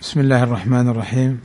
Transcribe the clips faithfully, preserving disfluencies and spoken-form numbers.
بسم الله الرحمن الرحيم.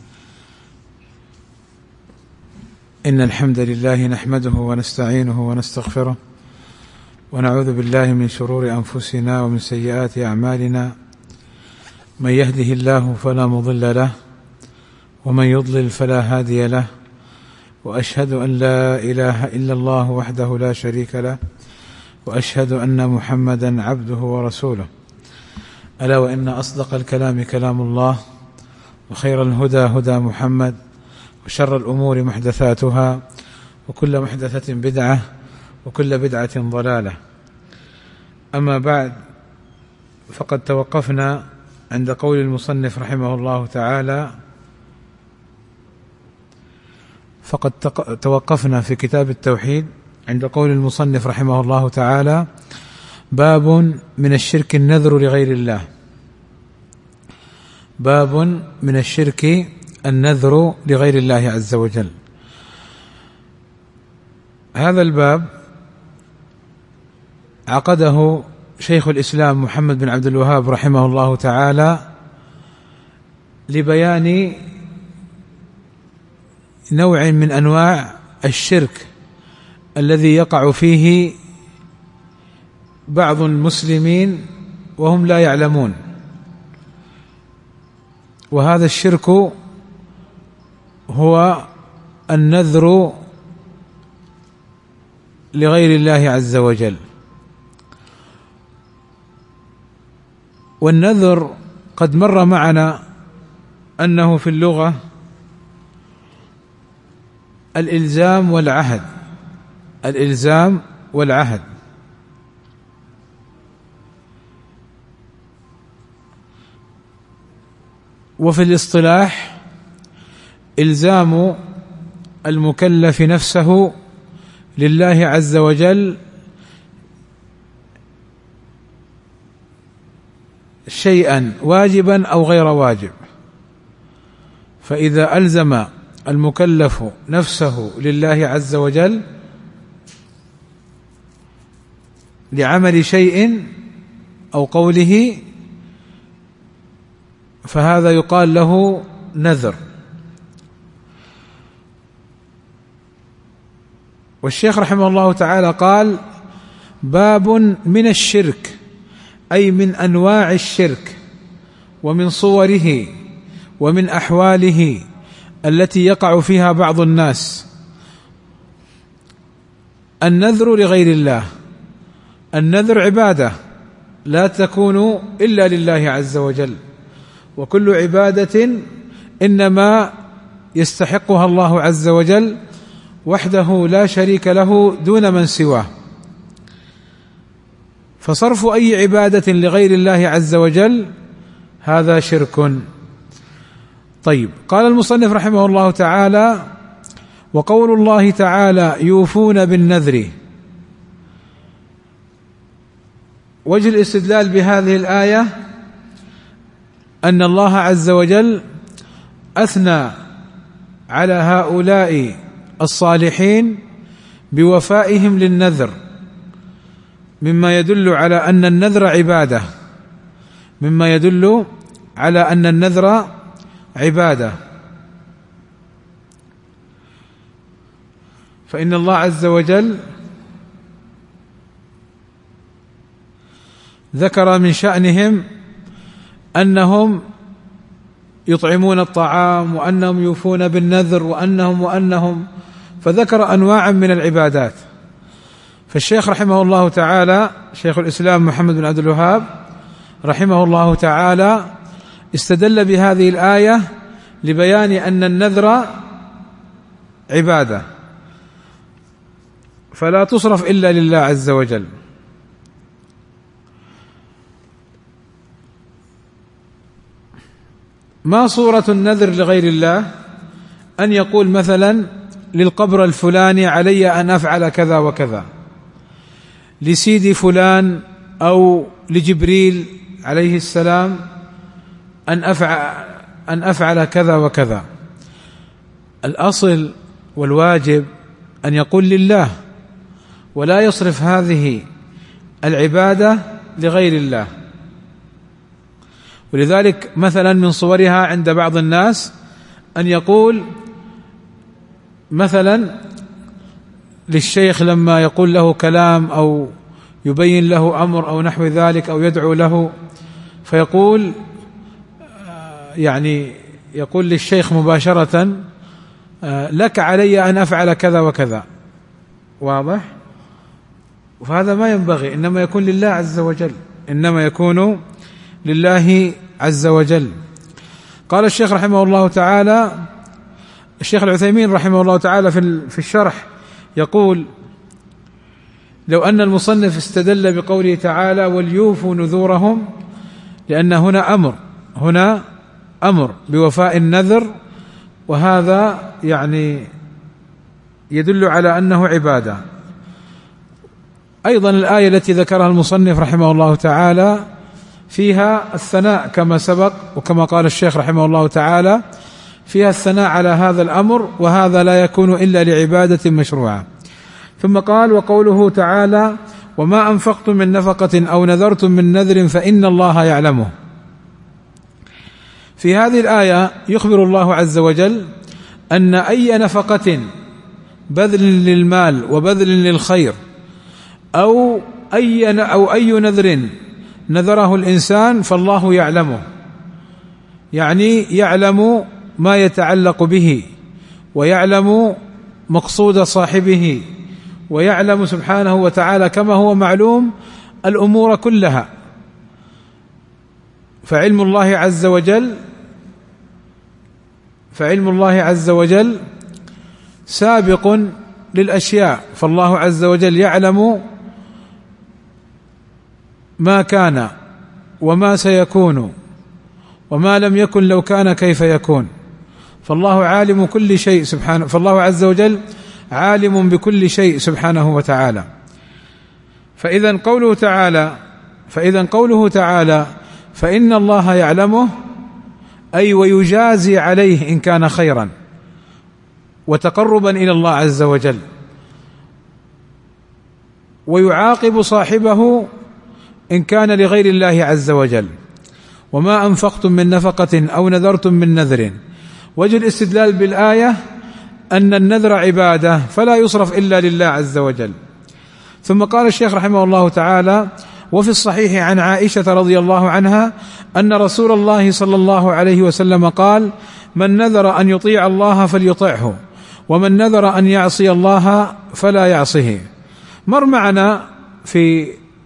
إن الحمد لله نحمده ونستعينه ونستغفره ونعوذ بالله من شرور أنفسنا ومن سيئات أعمالنا، من يهده الله فلا مضل له ومن يضلل فلا هادي له، وأشهد أن لا إله إلا الله وحده لا شريك له، وأشهد أن محمدا عبده ورسوله. ألا وإن أصدق الكلام كلام الله، وخير الهدى هدى محمد، وشر الأمور محدثاتها، وكل محدثة بدعة، وكل بدعة ضلالة. أما بعد، فقد توقفنا عند قول المصنف رحمه الله تعالى فقد توقفنا في كتاب التوحيد عند قول المصنف رحمه الله تعالى: باب من الشرك النذر لغير الله. باب من الشرك النذر لغير الله عز وجل. هذا الباب عقده شيخ الإسلام محمد بن عبد الوهاب رحمه الله تعالى لبيان نوع من أنواع الشرك الذي يقع فيه بعض المسلمين وهم لا يعلمون، وهذا الشرك هو النذر لغير الله عز وجل. والنذر قد مر معنا أنه في اللغة الإلزام والعهد، الإلزام والعهد. وفي الاصطلاح إلزام المكلف نفسه لله عز وجل شيئا واجبا أو غير واجب. فإذا ألزم المكلف نفسه لله عز وجل لعمل شيء أو قوله، فهذا يقال له نذر. والشيخ رحمه الله تعالى قال: باب من الشرك، أي من أنواع الشرك ومن صوره ومن أحواله التي يقع فيها بعض الناس، النذر لغير الله. النذر عبادة لا تكون إلا لله عز وجل، وكل عبادة إنما يستحقها الله عز وجل وحده لا شريك له دون من سواه. فصرف أي عبادة لغير الله عز وجل هذا شرك. طيب، قال المصنف رحمه الله تعالى: وقول الله تعالى: يوفون بالنذر. وجه الاستدلال بهذه الآية أن الله عز وجل أثنى على هؤلاء الصالحين بوفائهم للنذر، مما يدل على أن النذر عبادة، مما يدل على أن النذر عبادة. فإن الله عز وجل ذكر من شأنهم أنهم يطعمون الطعام، وأنهم يوفون بالنذر، وأنهم وأنهم فذكر أنواعا من العبادات. فالشيخ رحمه الله تعالى، شيخ الإسلام محمد بن عبد الوهاب رحمه الله تعالى، استدل بهذه الآية لبيان أن النذر عبادة فلا تصرف إلا لله عز وجل. ما صورة النذر لغير الله؟ أن يقول مثلا للقبر الفلاني علي أن أفعل كذا وكذا، لسيدي فلان أو لجبريل عليه السلام أن أفعل, أن أفعل كذا وكذا. الأصل والواجب أن يقول لله، ولا يصرف هذه العبادة لغير الله. ولذلك مثلا من صورها عند بعض الناس أن يقول مثلا للشيخ لما يقول له كلام أو يبين له أمر أو نحو ذلك أو يدعو له، فيقول يعني يقول للشيخ مباشرة لك علي أن أفعل كذا وكذا، واضح؟ وهذا ما ينبغي، إنما يكون لله عز وجل، إنما يكون لله عز وجل. قال الشيخ رحمه الله تعالى، الشيخ العثيمين رحمه الله تعالى في الشرح يقول: لو أن المصنف استدل بقوله تعالى وليوفوا نذورهم، لأن هنا أمر هنا أمر بوفاء النذر، وهذا يعني يدل على أنه عبادة. أيضا الآية التي ذكرها المصنف رحمه الله تعالى فيها الثناء كما سبق، وكما قال الشيخ رحمه الله تعالى فيها الثناء على هذا الأمر، وهذا لا يكون إلا لعبادة مشروعة. ثم قال: وقوله تعالى: وما أنفقتم من نفقة أو نذرتم من نذر فإن الله يعلمه. في هذه الآية يخبر الله عز وجل أن أي نفقة بذل للمال وبذل للخير أو أي أو أي نذر نذره الإنسان فالله يعلمه، يعني يعلم ما يتعلق به، ويعلم مقصود صاحبه، ويعلم سبحانه وتعالى كما هو معلوم الأمور كلها. فعلم الله عز وجل فعلم الله عز وجل سابق للأشياء، فالله عز وجل يعلم ما كان وما سيكون وما لم يكن لو كان كيف يكون، فالله عالم كل شيء سبحانه، فالله عز وجل عالم بكل شيء سبحانه وتعالى. فإذا قوله تعالى فإذا قوله تعالى فإن الله يعلمه، أي ويجازي عليه إن كان خيرا وتقربا إلى الله عز وجل، ويعاقب صاحبه إن كان لغير الله عز وجل. وما أنفقتم من نفقة أو نذرتم من نذر. وجه الاستدلال بالآية أن النذر عبادة فلا يصرف إلا لله عز وجل. ثم قال الشيخ رحمه الله تعالى: وفي الصحيح عن عائشة رضي الله عنها أن رسول الله صلى الله عليه وسلم قال: من نذر أن يطيع الله فليطعه، ومن نذر أن يعصي الله فلا يعصه. مر معنا في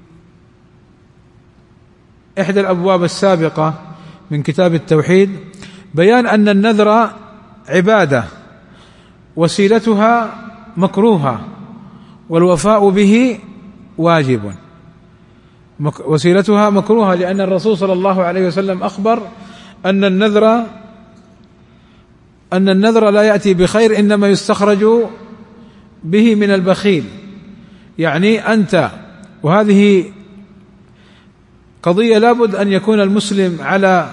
إحدى الأبواب السابقة من كتاب التوحيد بيان أن النذر عبادة وسيلتها مكروهة والوفاء به واجب. وسيلتها مكروهة لأن الرسول صلى الله عليه وسلم أخبر أن النذر أن النذر لا يأتي بخير، إنما يستخرج به من البخيل. يعني أنت، وهذه قضية لابد أن يكون المسلم على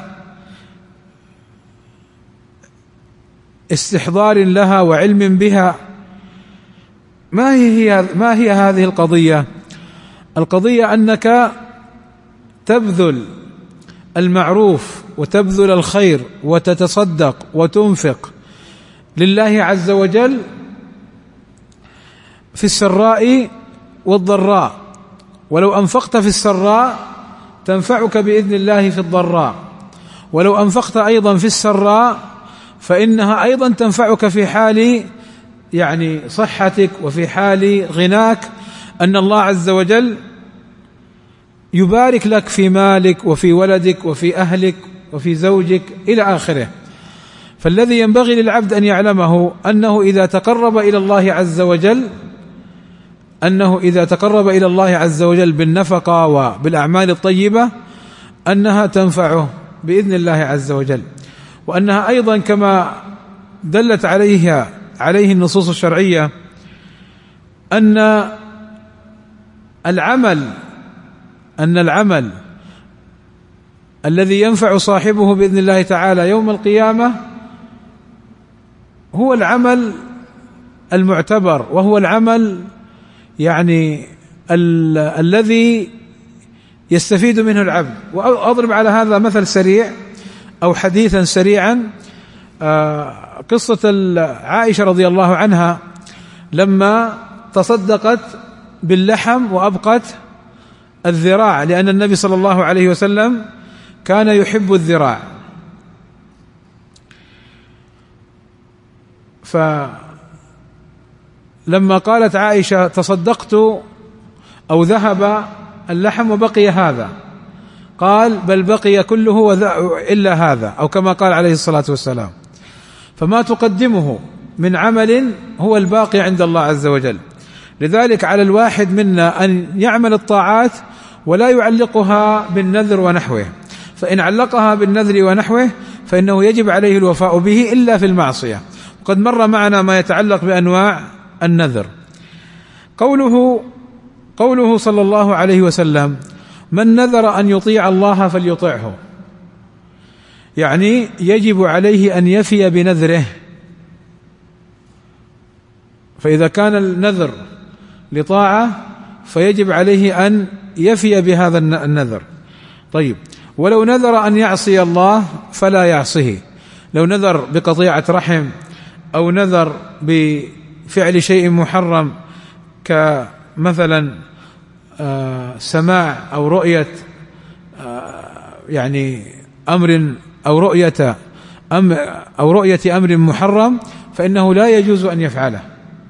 استحضار لها وعلم بها. ما هي ما هي هذه القضية؟ القضية أنك تبذل المعروف وتبذل الخير وتتصدق وتنفق لله عز وجل في السراء والضراء، ولو أنفقت في السراء تنفعك بإذن الله في الضراء، ولو أنفقت أيضا في السراء فإنها أيضا تنفعك في حال يعني صحتك وفي حال غناك، أن الله عز وجل يبارك لك في مالك وفي ولدك وفي أهلك وفي زوجك إلى آخره. فالذي ينبغي للعبد أن يعلمه أنه إذا تقرب إلى الله عز وجل أنه إذا تقرب إلى الله عز وجل بالنفقة وبالأعمال الطيبة أنها تنفعه بإذن الله عز وجل، وأنها أيضا كما دلت عليها عليه النصوص الشرعية أن العمل أن العمل الذي ينفع صاحبه بإذن الله تعالى يوم القيامة هو العمل المعتبر، وهو العمل يعني ال- الذي يستفيد منه العبد. وأضرب على هذا مثل سريع أو حديثا سريعا، قصة عائشة رضي الله عنها لما تصدقت باللحم وأبقت الذراع، لأن النبي صلى الله عليه وسلم كان يحب الذراع. فلما قالت عائشة تصدقت أو ذهب اللحم وبقي هذا، قال بل بقي كله إلا هذا، أو كما قال عليه الصلاة والسلام. فما تقدمه من عمل هو الباقي عند الله عز وجل. لذلك على الواحد منا أن يعمل الطاعات ولا يعلقها بالنذر ونحوه، فإن علقها بالنذر ونحوه فإنه يجب عليه الوفاء به إلا في المعصية. وقد مر معنا ما يتعلق بأنواع النذر. قوله قوله صلى الله عليه وسلم من نذر أن يطيع الله فليطعه، يعني يجب عليه أن يفي بنذره. فإذا كان النذر لطاعة فيجب عليه أن يفي بهذا النذر. طيب، ولو نذر أن يعصي الله فلا يعصيه، لو نذر بقطيعة رحم أو نذر بفعل شيء محرم كمثلا سماع أو رؤية يعني أمر أو رؤية أم أو رؤية أمر محرم، فإنه لا يجوز أن يفعله.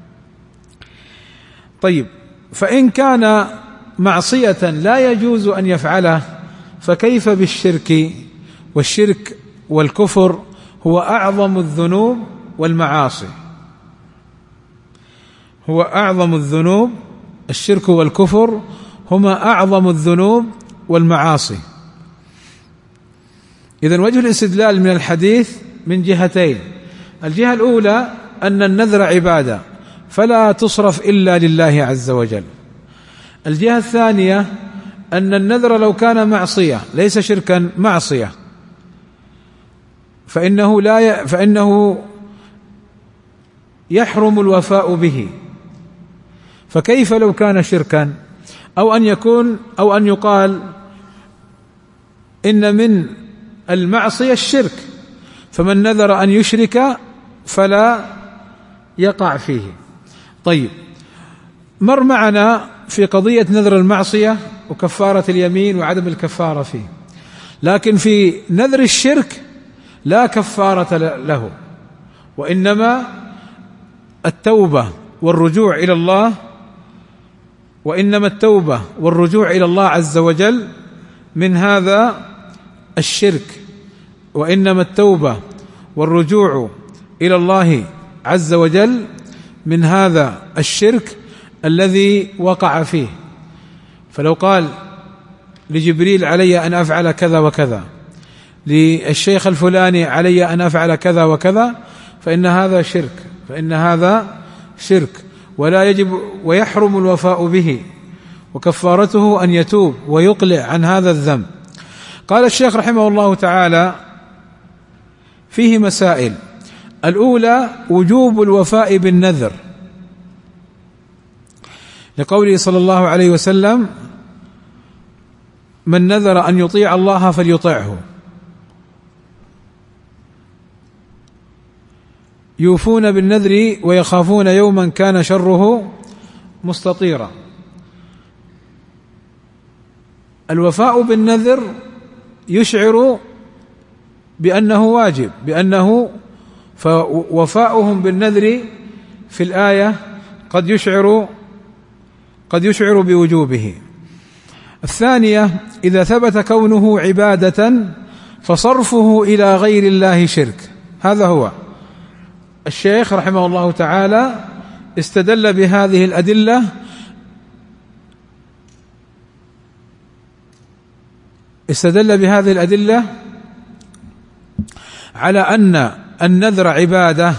طيب، فإن كان معصية لا يجوز أن يفعله فكيف بالشرك؟ والشرك والكفر هو أعظم الذنوب والمعاصي، هو أعظم الذنوب. الشرك والكفر هما أعظم الذنوب والمعاصي. إذن وجه الاستدلال من الحديث من جهتين: الجهة الأولى أن النذر عبادة فلا تصرف إلا لله عز وجل. الجهة الثانية أن النذر لو كان معصية ليس شركا، معصية، فإنه لا ي... فإنه يحرم الوفاء به. فكيف لو كان شركا؟ أو أن يكون أو أن يقال إن من المعصية الشرك، فمن نذر أن يشرك فلا يقع فيه. طيب، مر معنا في قضية نذر المعصية وكفارة اليمين وعدم الكفارة فيه، لكن في نذر الشرك لا كفارة له، وإنما التوبة والرجوع إلى الله، وإنما التوبة والرجوع إلى الله عز وجل من هذا الشرك، وإنما التوبة والرجوع إلى الله عز وجل من هذا الشرك الذي وقع فيه. فلو قال لجبريل علي أن أفعل كذا وكذا، للشيخ الفلاني علي أن أفعل كذا وكذا، فإن هذا شرك، فإن هذا شرك ولا يجب ويحرم الوفاء به، وكفارته أن يتوب ويقلع عن هذا الذنب. قال الشيخ رحمه الله تعالى: فيه مسائل. الأولى وجوب الوفاء بالنذر، لقوله صلى الله عليه وسلم: من نذر أن يطيع الله فليطعه. يوفون بالنذر ويخافون يوما كان شره مستطيرا. الوفاء بالنذر يشعر بأنه واجب، بأنه فوفاؤهم بالنذر في الآية قد يشعر قد يشعر بوجوبه. الثانية: إذا ثبت كونه عبادة فصرفه إلى غير الله شرك. هذا هو الشيخ رحمه الله تعالى استدل بهذه الأدلة استدل بهذه الأدلة على أن النذر عبادة،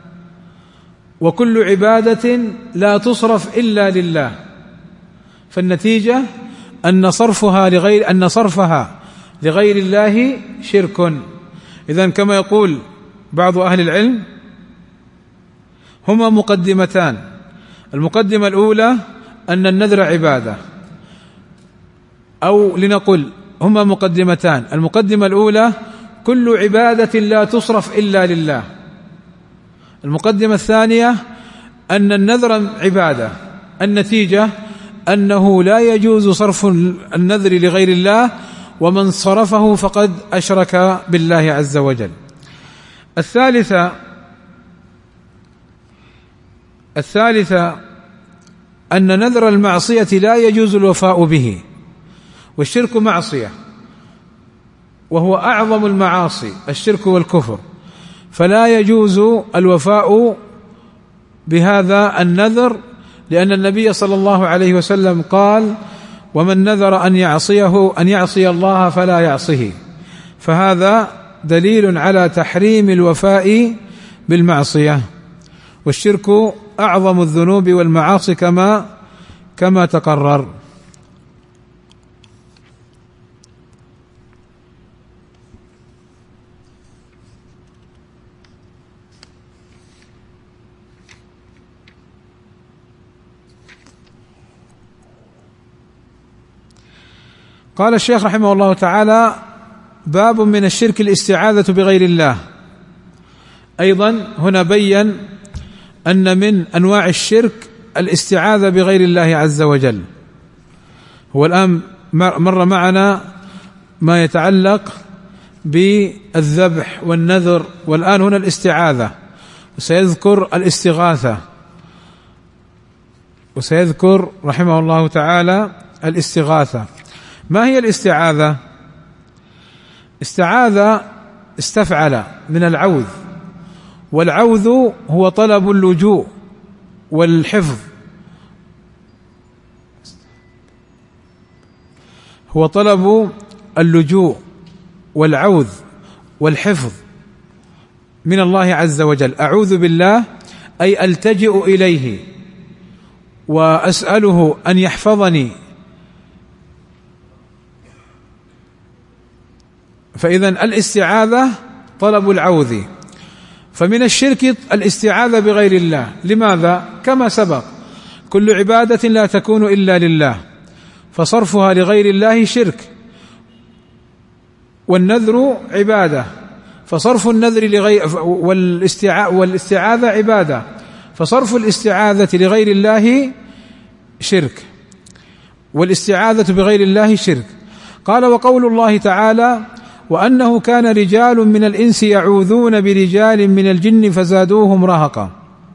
وكل عبادة لا تصرف إلا لله، فالنتيجة أن صرفها لغير أن صرفها لغير الله شرك. إذن كما يقول بعض أهل العلم هما مقدمتان: المقدمة الأولى أن النذر عبادة، أو لنقل هما مقدمتان. المقدمة الأولى: كل عبادة لا تصرف إلا لله. المقدمة الثانية: أن النذر عبادة. النتيجة أنه لا يجوز صرف النذر لغير الله، ومن صرفه فقد أشرك بالله عز وجل. الثالثة الثالثة أن نذر المعصية لا يجوز الوفاء به، والشرك معصية وهو أعظم المعاصي الشرك والكفر، فلا يجوز الوفاء بهذا النذر، لأن النبي صلى الله عليه وسلم قال: ومن نذر أن يعصيه أن يعصي الله فلا يعصه. فهذا دليل على تحريم الوفاء بالمعصية، والشرك أعظم الذنوب والمعاصي كما كما تقرر. قال الشيخ رحمه الله تعالى: باب من الشرك الاستعاذة بغير الله. أيضا هنا بين أن من أنواع الشرك الاستعاذة بغير الله عز وجل. هو الآن مر معنا ما يتعلق بالذبح والنذر، والآن هنا الاستعاذة، وسيذكر الاستغاثة، وسيذكر رحمه الله تعالى الاستغاثة. ما هي الاستعاذة؟ استعاذة استفعل من العوذ، والعوذ هو طلب اللجوء والحفظ، هو طلب اللجوء والعوذ والحفظ من الله عز وجل. أعوذ بالله أي ألتجئ إليه وأسأله أن يحفظني. فإذا الاستعاذة طلب العوذ. فمن الشرك الاستعاذة بغير الله. لماذا؟ كما سبق: كل عبادة لا تكون إلا لله، فصرفها لغير الله شرك، والنذر عبادة، فصرف النذر لغير والاستعاذة عبادة، فصرف الاستعاذة لغير الله شرك، والاستعاذة بغير الله شرك. قال: وقول الله تعالى: وأنه كان رجال من الإنس يعوذون برجال من الجن فزادوهم رهقا.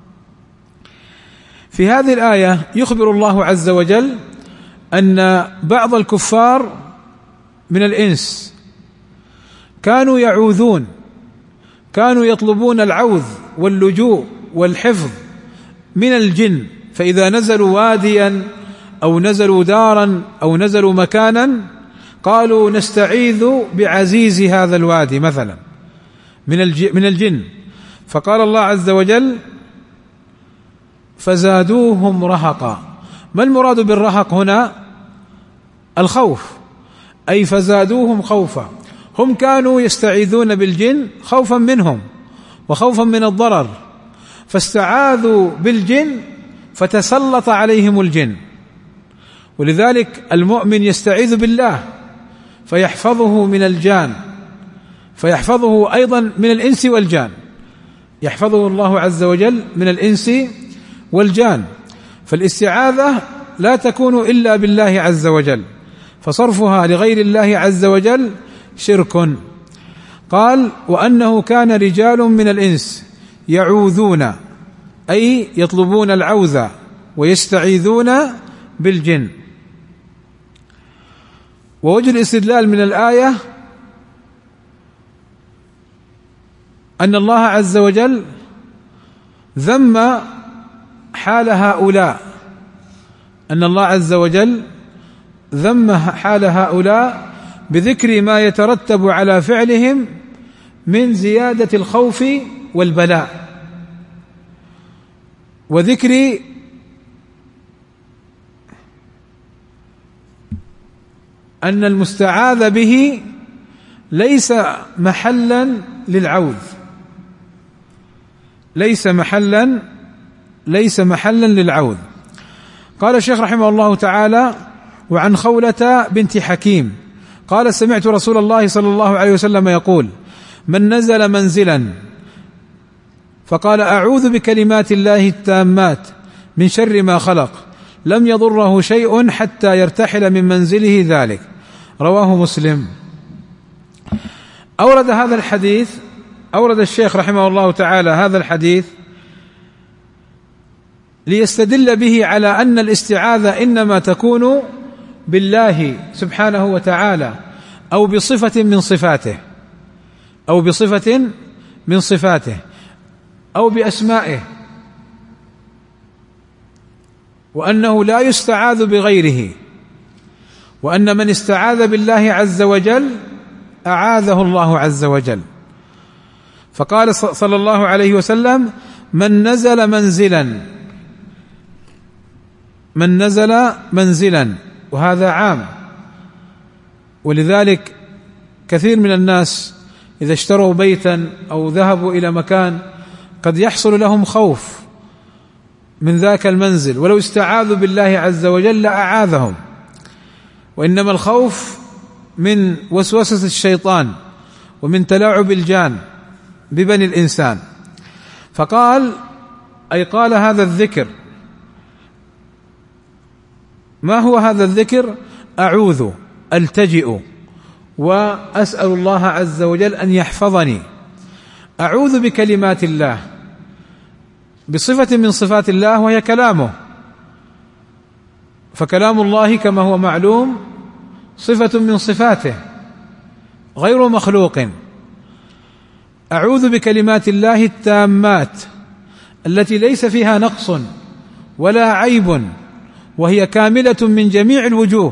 في هذه الآية يخبر الله عز وجل أن بعض الكفار من الإنس كانوا يعوذون، كانوا يطلبون العوذ واللجوء والحفظ من الجن، فإذا نزلوا واديا أو نزلوا دارا أو نزلوا مكانا قالوا: نستعيذ بعزيز هذا الوادي مثلا من الجن. فقال الله عز وجل: فزادوهم رهقا. ما المراد بالرهق هنا؟ الخوف، أي فزادوهم خوفا. هم كانوا يستعيذون بالجن خوفا منهم وخوفا من الضرر، فاستعاذوا بالجن فتسلط عليهم الجن. ولذلك المؤمن يستعيذ بالله فيحفظه من الجان، فيحفظه أيضا من الإنس والجان، يحفظه الله عز وجل من الإنس والجان. فالاستعاذة لا تكون إلا بالله عز وجل، فصرفها لغير الله عز وجل شرك. قال: وأنه كان رجال من الإنس يعوذون، أي يطلبون العوذ ويستعيذون بالجن. ووجه الاستدلال من الآية أن الله عز وجل ذم حال هؤلاء، أن الله عز وجل ذم حال هؤلاء بذكر ما يترتب على فعلهم من زيادة الخوف والبلاء، وذكر أن المستعاذ به ليس محلا للعوذ، ليس محلا ليس محلا للعوذ. قال الشيخ رحمه الله تعالى: وعن خولة بنت حكيم قال سمعت رسول الله صلى الله عليه وسلم يقول من نزل منزلا فقال أعوذ بكلمات الله التامات من شر ما خلق لم يضره شيء حتى يرتحل من منزله ذلك. رواه مسلم. أورد هذا الحديث أورد الشيخ رحمه الله تعالى هذا الحديث ليستدل به على أن الاستعاذة إنما تكون بالله سبحانه وتعالى أو بصفة من صفاته أو بصفة من صفاته أو بأسمائه، وأنه لا يستعاذ بغيره، وأن من استعاذ بالله عز وجل أعاذه الله عز وجل. فقال صلى الله عليه وسلم من نزل منزلا من نزل منزلا وهذا عام، ولذلك كثير من الناس إذا اشتروا بيتا أو ذهبوا إلى مكان قد يحصل لهم خوف من ذاك المنزل، ولو استعاذوا بالله عز وجل أعاذهم، وإنما الخوف من وسوسة الشيطان ومن تلاعب الجان ببني الإنسان. فقال أي قال هذا الذكر. ما هو هذا الذكر؟ أعوذ، ألتجئ، وأسأل الله عز وجل أن يحفظني. أعوذ بكلمات الله، بصفة من صفات الله وهي كلامه، فكلام الله كما هو معلوم صفة من صفاته غير مخلوق. أعوذ بكلمات الله التامات التي ليس فيها نقص ولا عيب، وهي كاملة من جميع الوجوه،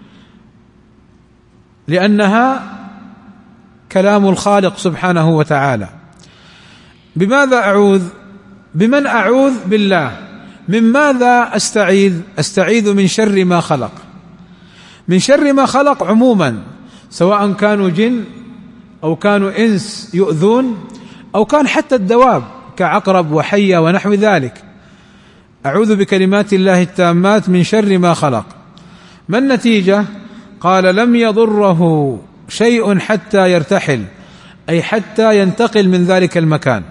لأنها كلام الخالق سبحانه وتعالى. بماذا أعوذ؟ بمن أعوذ؟ بالله. من ماذا أستعيذ؟ أستعيذ من شر ما خلق. من شر ما خلق عموما، سواء كانوا جن أو كانوا إنس يؤذون، أو كان حتى الدواب كعقرب وحية ونحو ذلك. أعوذ بكلمات الله التامات من شر ما خلق. ما النتيجة؟ قال لم يضره شيء حتى يرتحل، أي حتى ينتقل من ذلك المكان.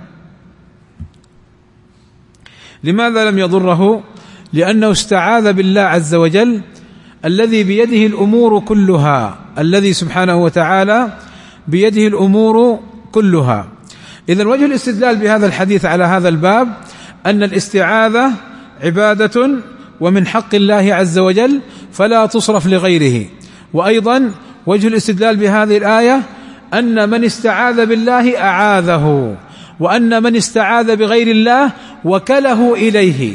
لماذا لم يضره؟ لأنه استعاذ بالله عز وجل الذي بيده الأمور كلها، الذي سبحانه وتعالى بيده الأمور كلها. إذن وجه الاستدلال بهذا الحديث على هذا الباب أن الاستعاذة عبادة ومن حق الله عز وجل فلا تصرف لغيره. وأيضا وجه الاستدلال بهذه الآية أن من استعاذ بالله أعاذه، وأن من استعاذ بغير الله وكله إليه،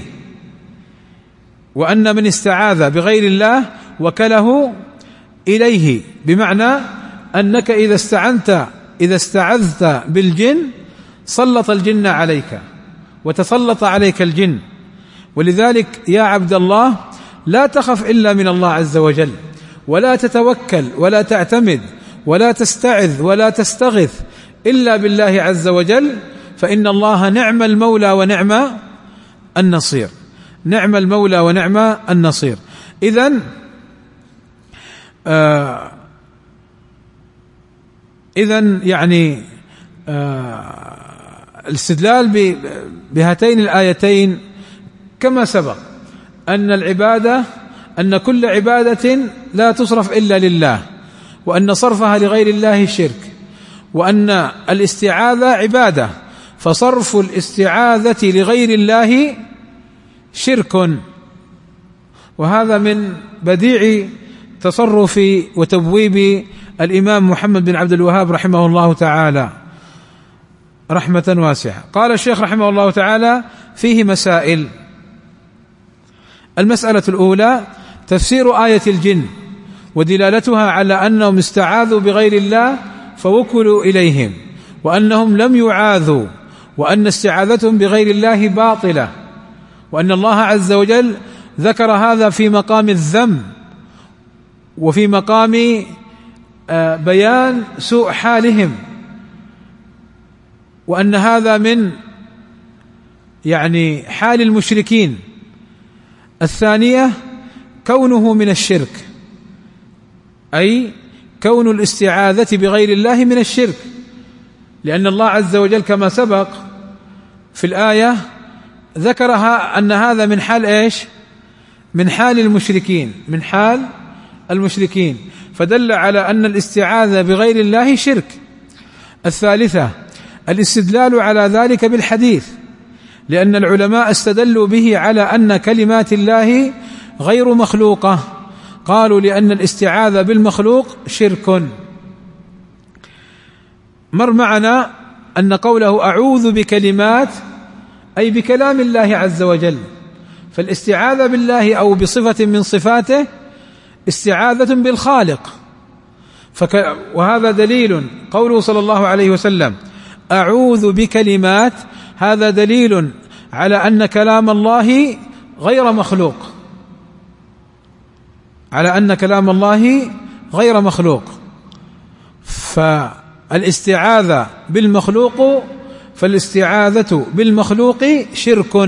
وأن من استعاذ بغير الله وكله إليه، بمعنى أنك إذا استعنت إذا استعذت بالجن سلط الجن عليك وتسلط عليك الجن. ولذلك يا عبد الله لا تخف إلا من الله عز وجل، ولا تتوكل ولا تعتمد ولا تستعذ ولا تستغث إلا بالله عز وجل، فإن الله نعم المولى ونعم النصير. نعم المولى ونعم النصير. إذن آه إذن يعني آه الاستدلال بهاتين الآيتين كما سبق أن العبادة أن كل عبادة لا تصرف إلا لله، وأن صرفها لغير الله شرك، وأن الاستعاذة عبادة، فصرف الاستعاذة لغير الله شرك. وهذا من بديع تصرف وتبويب الإمام محمد بن عبد الوهاب رحمه الله تعالى رحمة واسعة. قال الشيخ رحمه الله تعالى فيه مسائل. المسألة الأولى تفسير آية الجن ودلالتها على أنهم استعاذوا بغير الله فوكلوا إليهم، وأنهم لم يعاذوا، وأن استعاذتهم بغير الله باطلة، وأن الله عز وجل ذكر هذا في مقام الذم وفي مقام بيان سوء حالهم، وأن هذا من يعني حال المشركين. الثانية كونه من الشرك، أي كون الاستعاذة بغير الله من الشرك، لأن الله عز وجل كما سبق في الآية ذكرها أن هذا من حال إيش؟ من حال المشركين، من حال المشركين، فدل على أن الاستعاذة بغير الله شرك. الثالثة الاستدلال على ذلك بالحديث، لأن العلماء استدلوا به على أن كلمات الله غير مخلوقة، قالوا لأن الاستعاذة بالمخلوق شرك. مر معنا أن قوله أعوذ بكلمات أي بكلام الله عز وجل، فالاستعاذة بالله أو بصفة من صفاته استعاذة بالخالق، فك وهذا دليل قوله صلى الله عليه وسلم أعوذ بكلمات، هذا دليل على أن كلام الله غير مخلوق، على أن كلام الله غير مخلوق. فالاستعاذة بالمخلوق فالاستعاذة بالمخلوق شرك،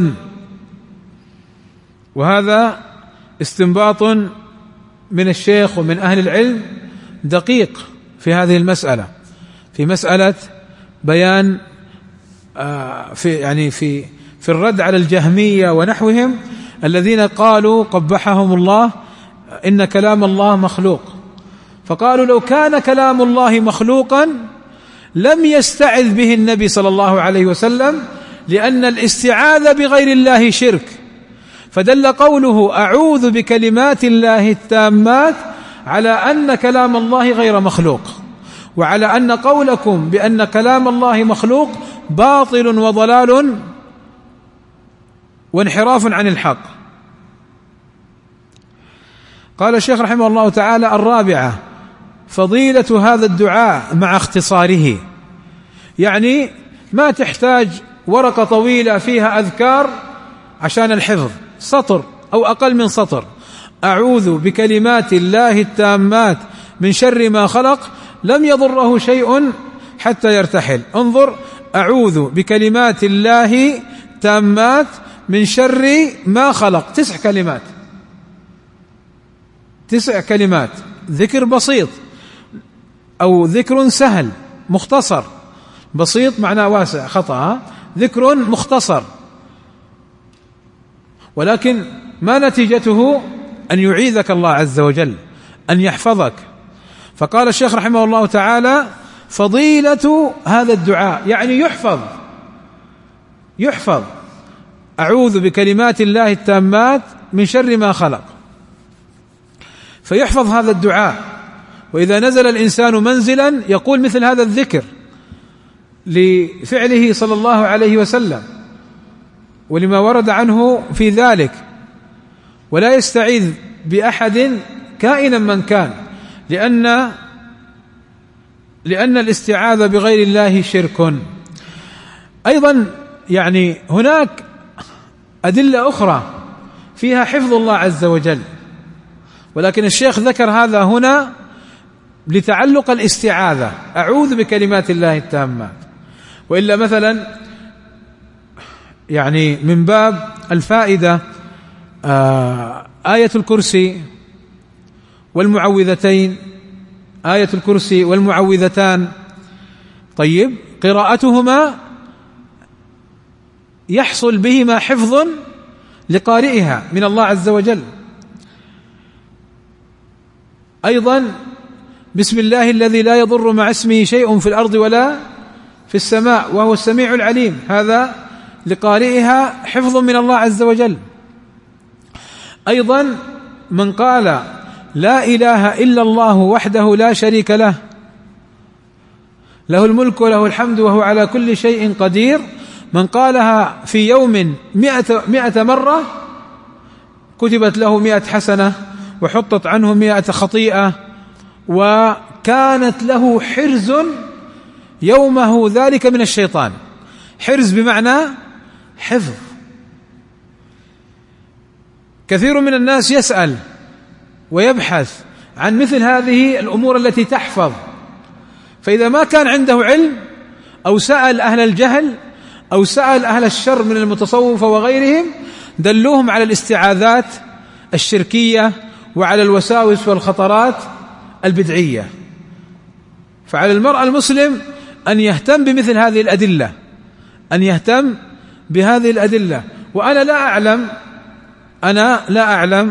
وهذا استنباط من الشيخ ومن أهل العلم دقيق في هذه المسألة، في مسألة بيان في يعني في في الرد على الجهمية ونحوهم الذين قالوا قبحهم الله إن كلام الله مخلوق، فقالوا لو كان كلام الله مخلوقا لم يستعذ به النبي صلى الله عليه وسلم، لأن الاستعاذة بغير الله شرك. فدل قوله أعوذ بكلمات الله التامات على أن كلام الله غير مخلوق، وعلى أن قولكم بأن كلام الله مخلوق باطل وضلال وانحراف عن الحق. قال الشيخ رحمه الله تعالى: الرابعة فضيلة هذا الدعاء مع اختصاره، يعني ما تحتاج ورقة طويلة فيها أذكار عشان الحفظ، سطر أو أقل من سطر، أعوذ بكلمات الله التامات من شر ما خلق، لم يضره شيء حتى يرتحل. انظر، أعوذ بكلمات الله تامات من شر ما خلق، تسع كلمات، تسع كلمات، ذكر بسيط أو ذكر سهل مختصر، بسيط معناه واسع، خطأ، ذكر مختصر، ولكن ما نتيجته؟ أن يعيذك الله عز وجل، أن يحفظك. فقال الشيخ رحمه الله تعالى: فضيلة هذا الدعاء، يعني يحفظ، يحفظ أعوذ بكلمات الله التامات من شر ما خلق، فيحفظ هذا الدعاء. وإذا نزل الإنسان منزلا يقول مثل هذا الذكر لفعله صلى الله عليه وسلم ولما ورد عنه في ذلك، ولا يستعيذ بأحد كائنا من كان، لأن لأن الاستعاذة بغير الله شرك. أيضا يعني هناك أدلة أخرى فيها حفظ الله عز وجل، ولكن الشيخ ذكر هذا هنا لتعلق الاستعاذة، أعوذ بكلمات الله التامات. وإلا مثلا يعني من باب الفائدة آه آية الكرسي والمعوذتين، آية الكرسي والمعوذتان، طيب قراءتهما يحصل بهما حفظ لقارئها من الله عز وجل. أيضا بسم الله الذي لا يضر مع اسمه شيء في الأرض ولا في السماء وهو السميع العليم، هذا لقارئها حفظ من الله عز وجل. أيضا من قال لا إله إلا الله وحده لا شريك له، له الملك وله الحمد وهو على كل شيء قدير، من قالها في يوم مئة, مئة مرة كتبت له مئة حسنة وحطت عنه مئة خطيئة، وكانت له حرز يومه ذلك من الشيطان. حرز بمعنى حفظ. كثير من الناس يسأل ويبحث عن مثل هذه الأمور التي تحفظ، فإذا ما كان عنده علم أو سأل أهل الجهل أو سأل أهل الشر من المتصوفة وغيرهم، دلوهم على الاستعاذات الشركية وعلى الوساوس والخطرات البدعية. فعلى المرء المسلم أن يهتم بمثل هذه الأدلة، أن يهتم بهذه الأدلة. وأنا لا أعلم أنا لا أعلم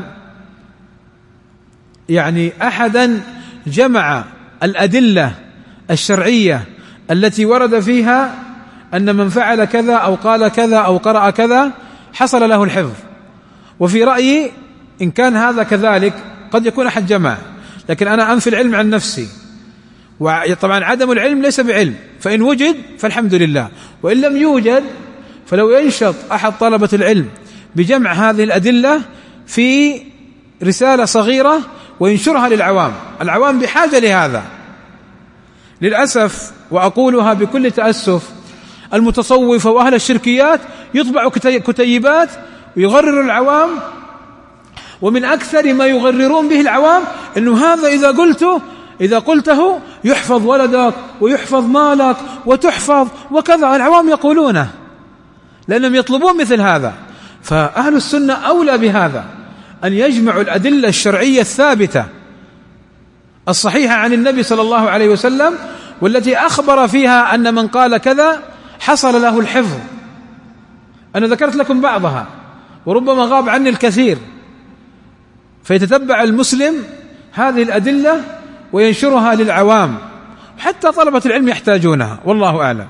يعني أحدا جمع الأدلة الشرعية التي ورد فيها أن من فعل كذا أو قال كذا أو قرأ كذا حصل له الحفظ. وفي رأيي إن كان هذا كذلك قد يكون أحد جمع، لكن أنا أنفي العلم عن نفسي، وطبعا عدم العلم ليس بعلم، فإن وجد فالحمد لله، وإن لم يوجد فلو ينشط أحد طلبة العلم بجمع هذه الأدلة في رسالة صغيرة وينشرها للعوام. العوام بحاجة لهذا للأسف، وأقولها بكل تأسف، المتصوفة وأهل الشركيات يطبعوا كتيبات ويغرر العوام، ومن أكثر ما يغررون به العوام أنه هذا إذا قلته إذا قلته يحفظ ولدك ويحفظ مالك وتحفظ وكذا. العوام يقولونه لأنهم يطلبون مثل هذا. فأهل السنة أولى بهذا، أن يجمعوا الأدلة الشرعية الثابتة الصحيحة عن النبي صلى الله عليه وسلم، والتي أخبر فيها أن من قال كذا حصل له الحفظ. أنا ذكرت لكم بعضها وربما غاب عني الكثير، فيتتبع المسلم هذه الأدلة وينشرها للعوام، حتى طلبة العلم يحتاجونها، والله أعلم.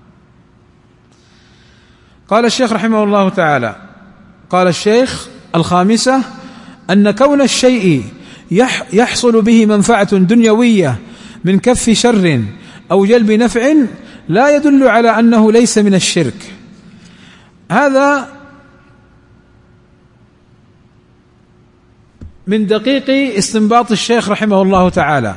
قال الشيخ رحمه الله تعالى، قال الشيخ: الخامسة أن كون الشيء يحصل به منفعة دنيوية من كف شر أو جلب نفع لا يدل على أنه ليس من الشرك. هذا من دقيق استنباط الشيخ رحمه الله تعالى،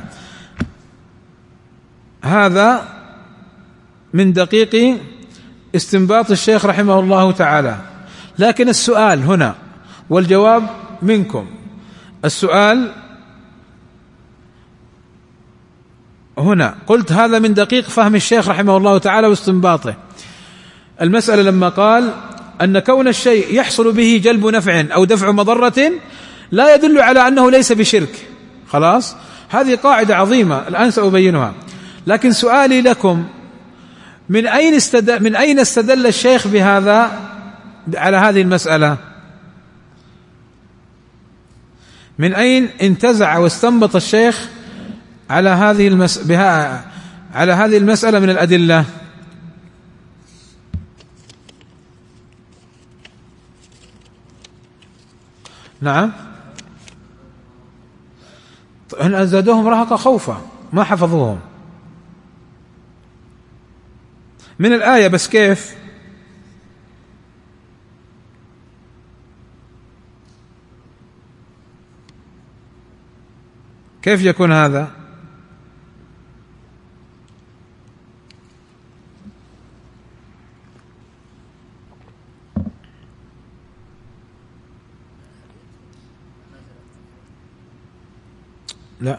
هذا من دقيق استنباط الشيخ رحمه الله تعالى. لكن السؤال هنا والجواب منكم، السؤال هنا، قلت هذا من دقيق فهم الشيخ رحمه الله تعالى واستنباطه. المسألة لما قال أن كون الشيء يحصل به جلب نفع أو دفع مضرة لا يدل على أنه ليس بشرك، خلاص، هذه قاعدة عظيمة الآن سأبينها. لكن سؤالي لكم، من أين استدل, من أين استدل الشيخ بهذا على هذه المسألة؟ من أين انتزع واستنبط الشيخ على هذه المس... بها... على هذه المسألة من الأدلة؟ نعم، هنا زادوهم رهقا خوفا، ما حفظوهم من الآية. بس كيف؟ كيف يكون هذا؟ لا،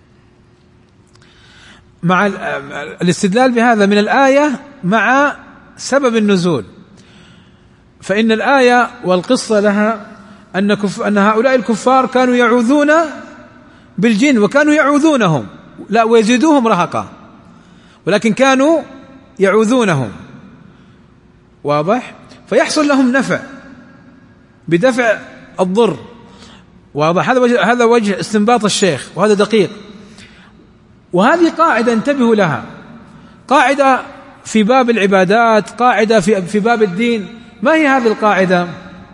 مع الاستدلال بهذا من الآية مع سبب النزول. فإن الآية والقصة لها أن, كف أن هؤلاء الكفار كانوا يعوذون بالجن وكانوا يعوذونهم، لا ويزيدوهم رهقا، ولكن كانوا يعوذونهم، واضح؟ فيحصل لهم نفع بدفع الضر، واضح؟ هذا وجه هذا وجه استنباط الشيخ، وهذا دقيق. وهذه قاعدة انتبهوا لها، قاعدة في باب العبادات، قاعدة في في باب الدين. ما هي هذه القاعدة؟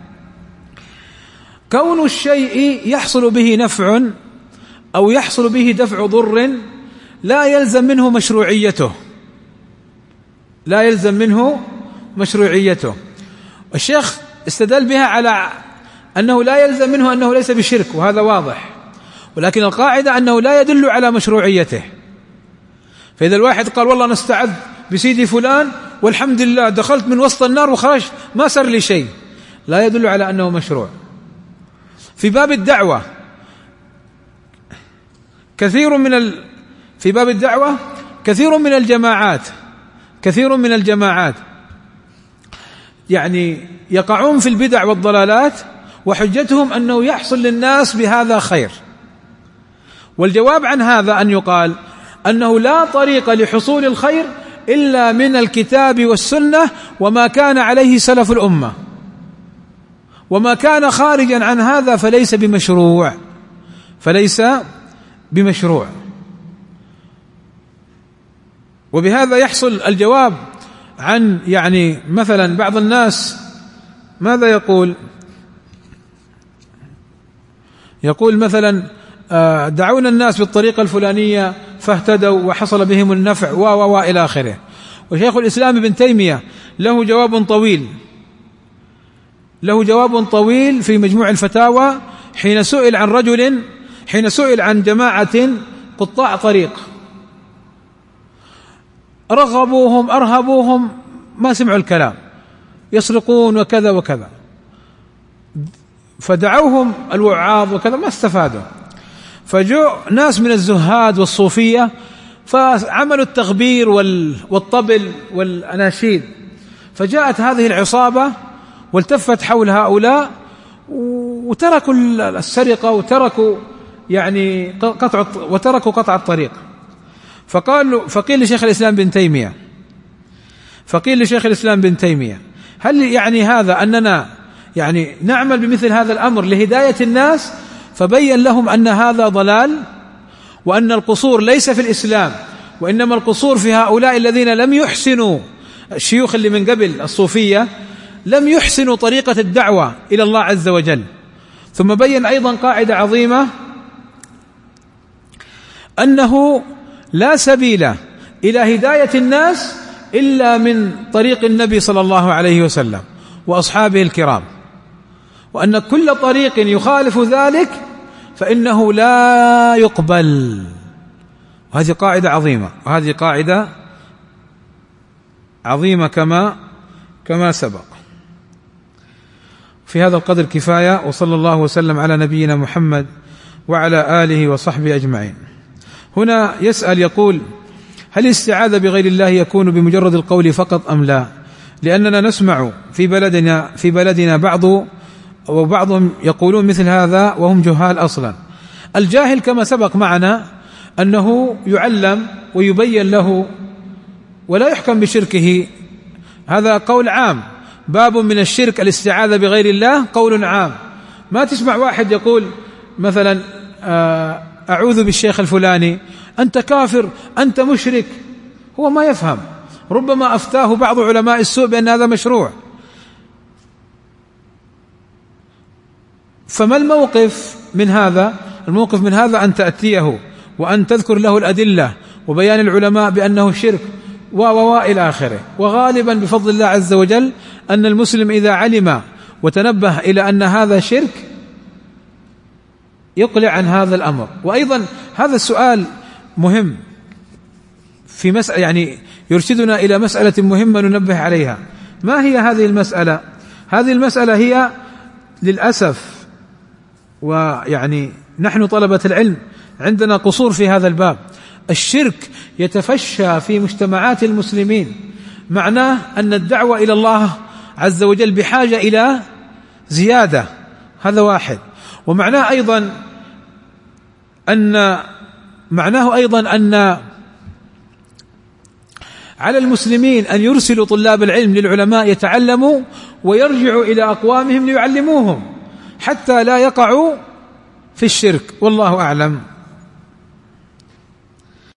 كون الشيء يحصل به نفع أو يحصل به دفع ضر لا يلزم منه مشروعيته، لا يلزم منه مشروعيته. الشيخ استدل بها على أنه لا يلزم منه أنه ليس بشرك، وهذا واضح، ولكن القاعدة أنه لا يدل على مشروعيته. فإذا الواحد قال والله نستعذ بسيدي فلان والحمد لله دخلت من وسط النار وخرجت ما صار لي شيء، لا يدل على أنه مشروع. في باب الدعوة كثير من ال... في باب الدعوة كثير من الجماعات كثير من الجماعات يعني يقعون في البدع والضلالات، وحجتهم أنه يحصل للناس بهذا خير، والجواب عن هذا أن يقال أنه لا طريق لحصول الخير إلا من الكتاب والسنة وما كان عليه سلف الأمة، وما كان خارجا عن هذا فليس بمشروع فليس بمشروع. وبهذا يحصل الجواب عن يعني مثلا بعض الناس ماذا يقول؟ يقول مثلا دعونا الناس بالطريقة الفلانية فاهتدوا وحصل بهم النفع و و و إلى آخره. وشيخ الإسلام ابن تيمية له جواب طويل له جواب طويل في مجموع الفتاوى حين سئل عن رجل حين سئل عن جماعة قطاع طريق رغبوهم أرهبوهم ما سمعوا الكلام، يسرقون وكذا وكذا، فدعوهم الوعاظ وكذا ما استفادوا، فجاء ناس من الزهاد والصوفية فعملوا التغبير والطبل والأناشيد، فجاءت هذه العصابة والتفت حول هؤلاء وتركوا السرقة وتركوا يعني قطع وتركوا قطع الطريق. فقالوا فقيل لشيخ الإسلام بن تيمية فقيل لشيخ الإسلام بن تيمية هل يعني هذا أننا يعني نعمل بمثل هذا الأمر لهداية الناس؟ فبين لهم أن هذا ضلال، وأن القصور ليس في الإسلام، وإنما القصور في هؤلاء الذين لم يحسنوا، الشيوخ اللي من قبل الصوفية لم يحسنوا طريقة الدعوة إلى الله عز وجل. ثم بين أيضا قاعدة عظيمة أنه لا سبيل إلى هداية الناس إلا من طريق النبي صلى الله عليه وسلم وأصحابه الكرام، وأن كل طريق يخالف ذلك فإنه لا يقبل. وهذه قاعدة عظيمة وهذه قاعدة عظيمة كما كما سبق. في هذا القدر كفاية، وصلى الله وسلم على نبينا محمد وعلى آله وصحبه أجمعين. هنا يسأل يقول: هل الاستعاذة بغير الله يكون بمجرد القول فقط أم لا؟ لأننا نسمع في بلدنا في بلدنا بعض وبعضهم يقولون مثل هذا وهم جهال أصلا. الجاهل كما سبق معنا أنه يعلم ويبين له ولا يحكم بشركه، هذا قول عام. باب من الشرك الاستعاذة بغير الله قول عام. ما تسمع واحد يقول مثلا أعوذ بالشيخ الفلاني أنت كافر أنت مشرك، هو ما يفهم، ربما أفتاه بعض علماء السوء بأن هذا مشروع. فما الموقف من هذا؟ الموقف من هذا أن تأتيه وأن تذكر له الأدلة وبيان العلماء بأنه شرك و و إلى آخره. وغالبا بفضل الله عز وجل أن المسلم إذا علم وتنبه إلى أن هذا شرك يقلع عن هذا الأمر. وأيضا هذا السؤال مهم في مسألة يعني يرشدنا إلى مسألة مهمة ننبه عليها. ما هي هذه المسألة؟ هذه المسألة هي للأسف، ويعني نحن طلبة العلم عندنا قصور في هذا الباب. الشرك يتفشى في مجتمعات المسلمين، معناه أن الدعوة إلى الله عز وجل بحاجة إلى زيادة، هذا واحد. ومعناه أيضا أن معناه أيضا أن على المسلمين أن يرسلوا طلاب العلم للعلماء يتعلموا ويرجعوا إلى أقوامهم ليعلموهم حتى لا يقعوا في الشرك، والله أعلم.